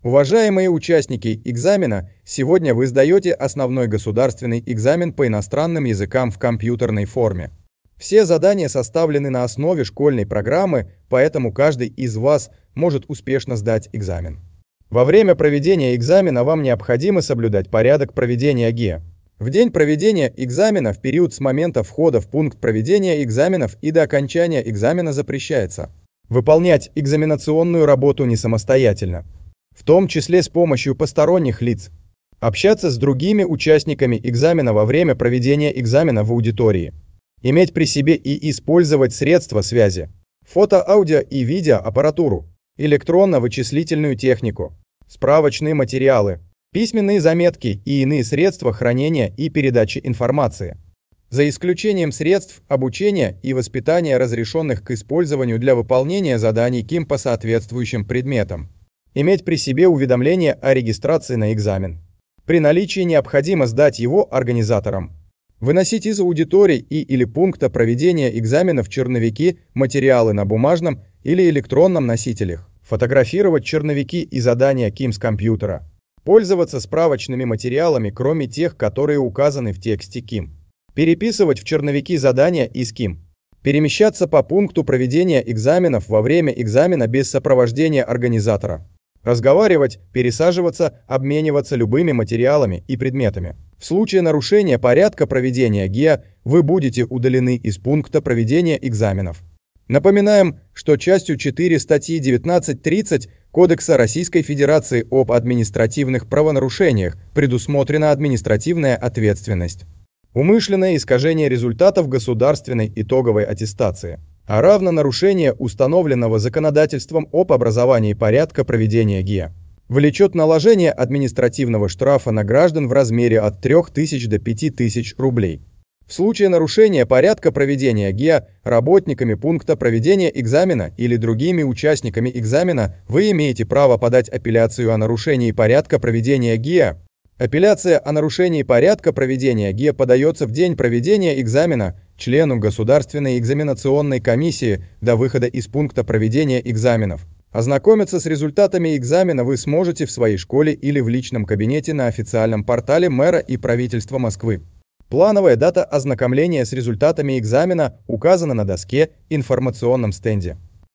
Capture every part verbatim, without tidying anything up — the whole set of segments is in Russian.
Уважаемые участники экзамена, сегодня вы сдаете основной государственный экзамен по иностранным языкам в компьютерной форме. Все задания составлены на основе школьной программы, поэтому каждый из вас может успешно сдать экзамен. Во время проведения экзамена вам необходимо соблюдать порядок проведения ГИА. В день проведения экзамена, в период с момента входа в пункт проведения экзаменов и до окончания экзамена запрещается выполнять экзаменационную работу не самостоятельно, в том числе с помощью посторонних лиц, общаться с другими участниками экзамена во время проведения экзамена в аудитории, иметь при себе и использовать средства связи, фото, аудио и видеоаппаратуру, электронно-вычислительную технику, справочные материалы, письменные заметки и иные средства хранения и передачи информации, за исключением средств обучения и воспитания, разрешенных к использованию для выполнения заданий КИМ по соответствующим предметам. Иметь при себе уведомление о регистрации на экзамен. При наличии необходимо сдать его организаторам. Выносить из аудиторий и или пункта проведения экзаменов черновики, материалы на бумажном или электронном носителях. Фотографировать черновики и задания КИМ с компьютера. Пользоваться справочными материалами, кроме тех, которые указаны в тексте КИМ. Переписывать в черновики задания из КИМ. Перемещаться по пункту проведения экзаменов во время экзамена без сопровождения организатора. Разговаривать, пересаживаться, обмениваться любыми материалами и предметами. В случае нарушения порядка проведения ГИА вы будете удалены из пункта проведения экзаменов. Напоминаем, что частью четыре статьи девятнадцать тридцать Кодекса Российской Федерации об административных правонарушениях предусмотрена административная ответственность. Умышленное искажение результатов государственной итоговой аттестации, а равно нарушение установленного законодательством об образовании порядка проведения ГИА, влечет наложение административного штрафа на граждан в размере от трёх тысяч до пяти тысяч рублей. В случае нарушения порядка проведения ГИА работниками пункта проведения экзамена или другими участниками экзамена вы имеете право подать апелляцию о нарушении порядка проведения ГИА. Апелляция о нарушении порядка проведения ГИА подается в день проведения экзамена члену Государственной экзаменационной комиссии до выхода из пункта проведения экзаменов. Ознакомиться с результатами экзамена вы сможете в своей школе или в личном кабинете на официальном портале мэра и правительства Москвы. Плановая дата ознакомления с результатами экзамена указана на доске в информационном стенде.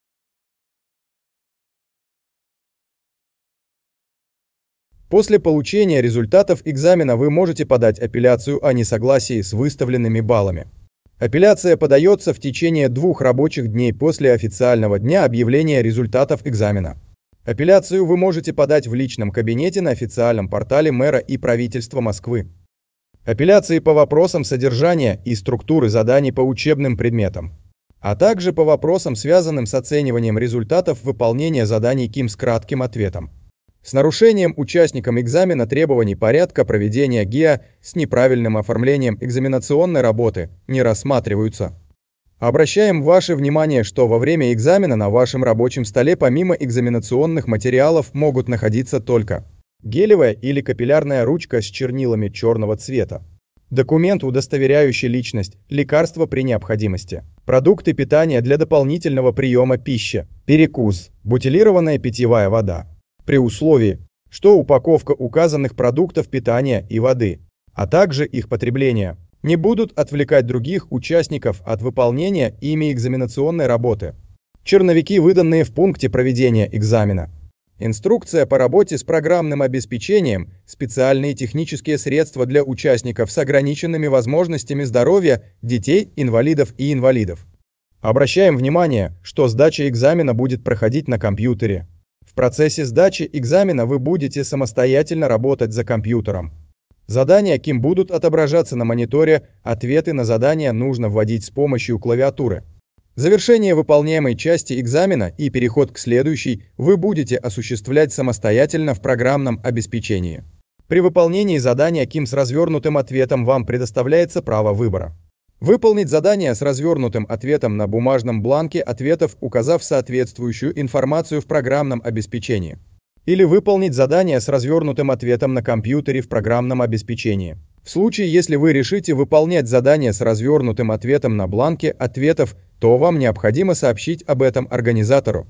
После получения результатов экзамена вы можете подать апелляцию о несогласии с выставленными баллами. Апелляция подается в течение двух рабочих дней после официального дня объявления результатов экзамена. Апелляцию вы можете подать в личном кабинете на официальном портале мэра и правительства Москвы. Апелляции по вопросам содержания и структуры заданий по учебным предметам, а также по вопросам, связанным с оцениванием результатов выполнения заданий КИМ с кратким ответом. С нарушением участникам экзамена требований порядка проведения ГИА с неправильным оформлением экзаменационной работы не рассматриваются. Обращаем ваше внимание, что во время экзамена на вашем рабочем столе помимо экзаменационных материалов могут находиться только гелевая или капиллярная ручка с чернилами черного цвета, документ, удостоверяющий личность, лекарства при необходимости, продукты питания для дополнительного приема пищи, перекус, бутилированная питьевая вода, при условии, что упаковка указанных продуктов питания и воды, а также их потребление, не будут отвлекать других участников от выполнения ими экзаменационной работы. Черновики, выданные в пункте проведения экзамена. Инструкция по работе с программным обеспечением, специальные технические средства для участников с ограниченными возможностями здоровья, детей, инвалидов и инвалидов. Обращаем внимание, что сдача экзамена будет проходить на компьютере. В процессе сдачи экзамена вы будете самостоятельно работать за компьютером. Задания КИМ будут отображаться на мониторе, ответы на задания нужно вводить с помощью клавиатуры. Завершение выполняемой части экзамена и переход к следующей вы будете осуществлять самостоятельно в программном обеспечении. При выполнении задания КИМ с развернутым ответом вам предоставляется право выбора. Выполнить задание с развернутым ответом на бумажном бланке ответов, указав соответствующую информацию в программном обеспечении. Или выполнить задание с развернутым ответом на компьютере в программном обеспечении. В случае, если вы решите выполнять задание с развернутым ответом на бланке ответов, то вам необходимо сообщить об этом организатору.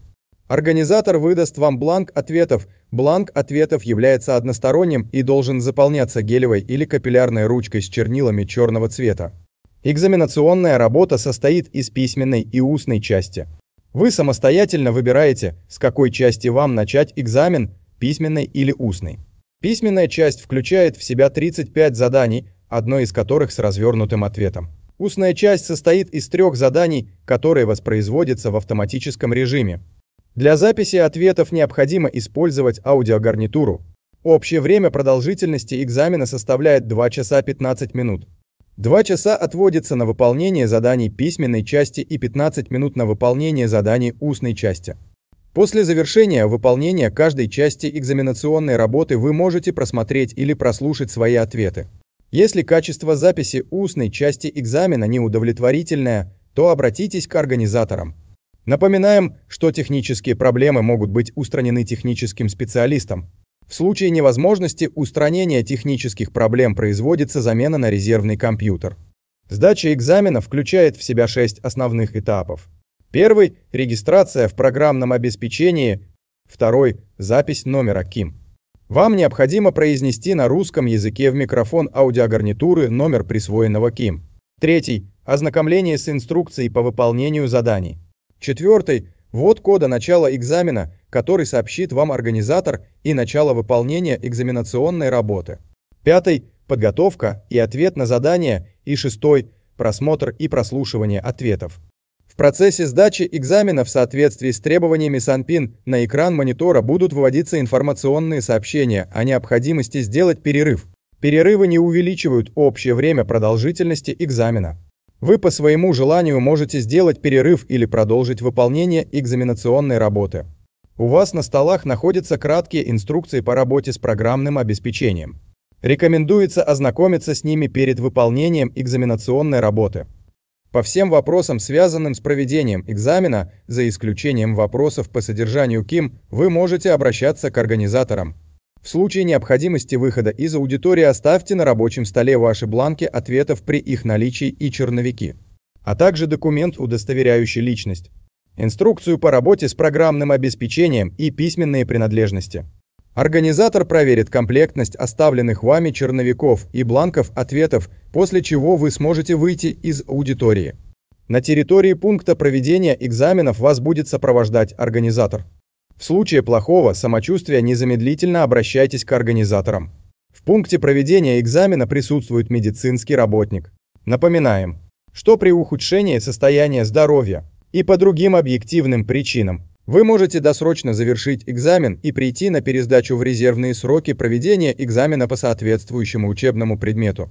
Организатор выдаст вам бланк ответов. Бланк ответов является односторонним и должен заполняться гелевой или капиллярной ручкой с чернилами черного цвета. Экзаменационная работа состоит из письменной и устной части. Вы самостоятельно выбираете, с какой части вам начать экзамен, письменной или устной. Письменная часть включает в себя тридцать пять заданий, одно из которых с развернутым ответом. Устная часть состоит из трех заданий, которые воспроизводятся в автоматическом режиме. Для записи ответов необходимо использовать аудиогарнитуру. Общее время продолжительности экзамена составляет два часа пятнадцать минут. два часа отводится на выполнение заданий письменной части и пятнадцать минут на выполнение заданий устной части. После завершения выполнения каждой части экзаменационной работы вы можете просмотреть или прослушать свои ответы. Если качество записи устной части экзамена неудовлетворительное, то обратитесь к организаторам. Напоминаем, что технические проблемы могут быть устранены техническим специалистом. В случае невозможности устранения технических проблем производится замена на резервный компьютер. Сдача экзамена включает в себя шесть основных этапов. Первый – регистрация в программном обеспечении. Второй – запись номера КИМ. Вам необходимо произнести на русском языке в микрофон аудиогарнитуры номер присвоенного КИМ. Третий – ознакомление с инструкцией по выполнению заданий. Четвертый – ввод кода начала экзамена, который сообщит вам организатор, и начало выполнения экзаменационной работы. Пятый – подготовка и ответ на задание. И шестой – просмотр и прослушивание ответов. В процессе сдачи экзамена в соответствии с требованиями СанПин на экран монитора будут выводиться информационные сообщения о необходимости сделать перерыв. Перерывы не увеличивают общее время продолжительности экзамена. Вы по своему желанию можете сделать перерыв или продолжить выполнение экзаменационной работы. У вас на столах находятся краткие инструкции по работе с программным обеспечением. Рекомендуется ознакомиться с ними перед выполнением экзаменационной работы. По всем вопросам, связанным с проведением экзамена, за исключением вопросов по содержанию КИМ, вы можете обращаться к организаторам. В случае необходимости выхода из аудитории оставьте на рабочем столе ваши бланки ответов при их наличии и черновики, а также документ, удостоверяющий личность, инструкцию по работе с программным обеспечением и письменные принадлежности. Организатор проверит комплектность оставленных вами черновиков и бланков ответов, после чего вы сможете выйти из аудитории. На территории пункта проведения экзаменов вас будет сопровождать организатор. В случае плохого самочувствия незамедлительно обращайтесь к организаторам. В пункте проведения экзамена присутствует медицинский работник. Напоминаем, что при ухудшении состояния здоровья и по другим объективным причинам вы можете досрочно завершить экзамен и прийти на пересдачу в резервные сроки проведения экзамена по соответствующему учебному предмету.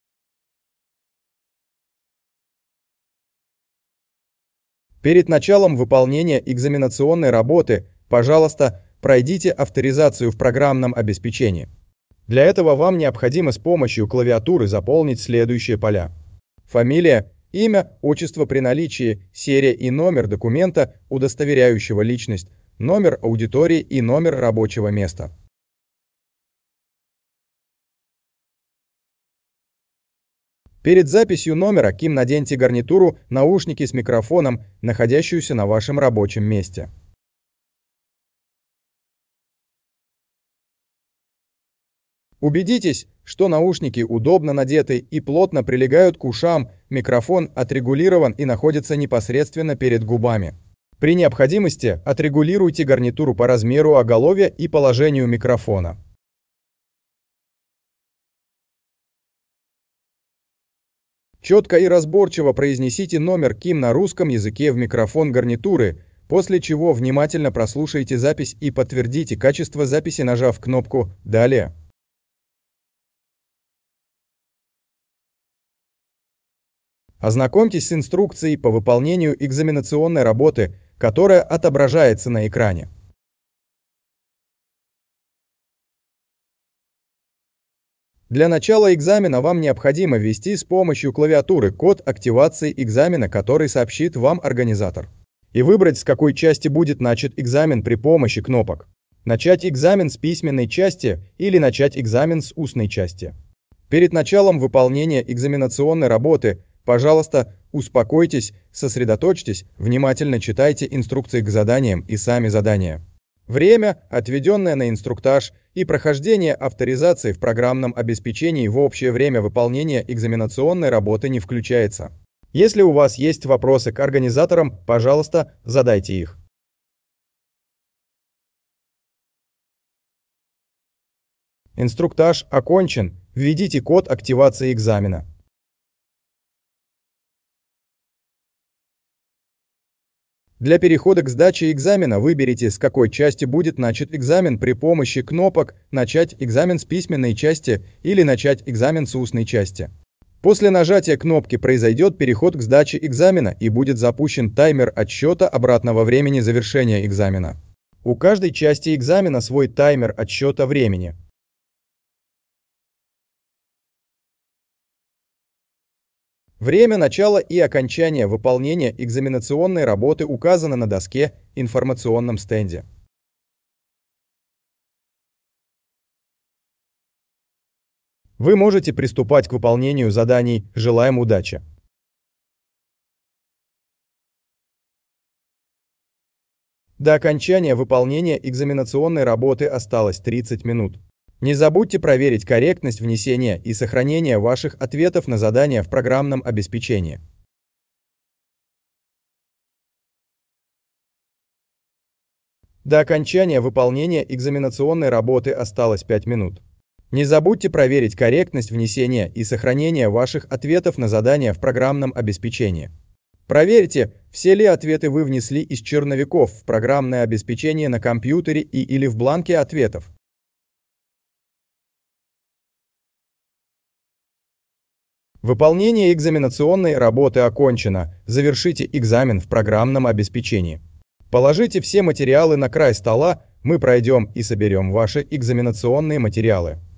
Перед началом выполнения экзаменационной работы, пожалуйста, пройдите авторизацию в программном обеспечении. Для этого вам необходимо с помощью клавиатуры заполнить следующие поля: фамилия, имя, отчество при наличии, серия и номер документа, удостоверяющего личность, номер аудитории и номер рабочего места. Перед записью номера КИМ наденьте гарнитуру, наушники с микрофоном, находящуюся на вашем рабочем месте. Убедитесь, что наушники удобно надеты и плотно прилегают к ушам, микрофон отрегулирован и находится непосредственно перед губами. При необходимости отрегулируйте гарнитуру по размеру оголовья и положению микрофона. Четко и разборчиво произнесите номер КИМ на русском языке в микрофон гарнитуры, после чего внимательно прослушайте запись и подтвердите качество записи, нажав кнопку «Далее». Ознакомьтесь с инструкцией по выполнению экзаменационной работы, которая отображается на экране. Для начала экзамена вам необходимо ввести с помощью клавиатуры код активации экзамена, который сообщит вам организатор, и выбрать, с какой части будет начат экзамен при помощи кнопок «Начать экзамен с письменной части» или «Начать экзамен с устной части». Перед началом выполнения экзаменационной работы Пожалуйста, успокойтесь, сосредоточьтесь, внимательно читайте инструкции к заданиям и сами задания. Время, отведенное на инструктаж, и прохождение авторизации в программном обеспечении в общее время выполнения экзаменационной работы не включается. Если у вас есть вопросы к организаторам, пожалуйста, задайте их. Инструктаж окончен. Введите код активации экзамена. Для перехода к сдаче экзамена выберите, с какой части будет начат экзамен при помощи кнопок «Начать экзамен с письменной части» или «Начать экзамен с устной части». После нажатия кнопки произойдет переход к сдаче экзамена и будет запущен таймер отсчета обратного времени завершения экзамена. У каждой части экзамена свой таймер отсчета времени. Время начала и окончания выполнения экзаменационной работы указано на доске «Информационном стенде». Вы можете приступать к выполнению заданий. Желаем удачи! До окончания выполнения экзаменационной работы осталось тридцать минут. Не забудьте проверить корректность внесения и сохранения ваших ответов на задания в программном обеспечении. До окончания выполнения экзаменационной работы осталось пять минут. Не забудьте проверить корректность внесения и сохранения ваших ответов на задания в программном обеспечении. Проверьте, все ли ответы вы внесли из черновиков в программное обеспечение на компьютере и или в бланке ответов. Выполнение экзаменационной работы окончено. Завершите экзамен в программном обеспечении. Положите все материалы на край стола, мы пройдем и соберем ваши экзаменационные материалы.